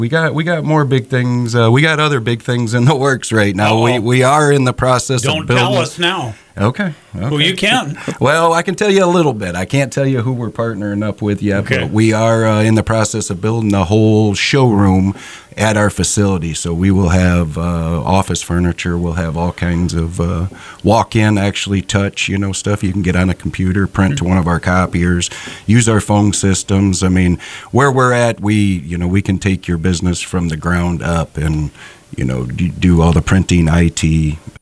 We got more big things. We got other big things in the works right now. We are in the process of building. Don't tell us now. Okay. Well, you can. Well, I can tell you a little bit. I can't tell you who we're partnering up with yet, Okay. but we are in the process of building the whole showroom at our facility. So we will have office furniture. We'll have all kinds of walk-in, actually touch, stuff you can get on a computer, print to one of our copiers, use our phone systems. I mean, where we're at, we can take your business from the ground up and do all the printing, IT,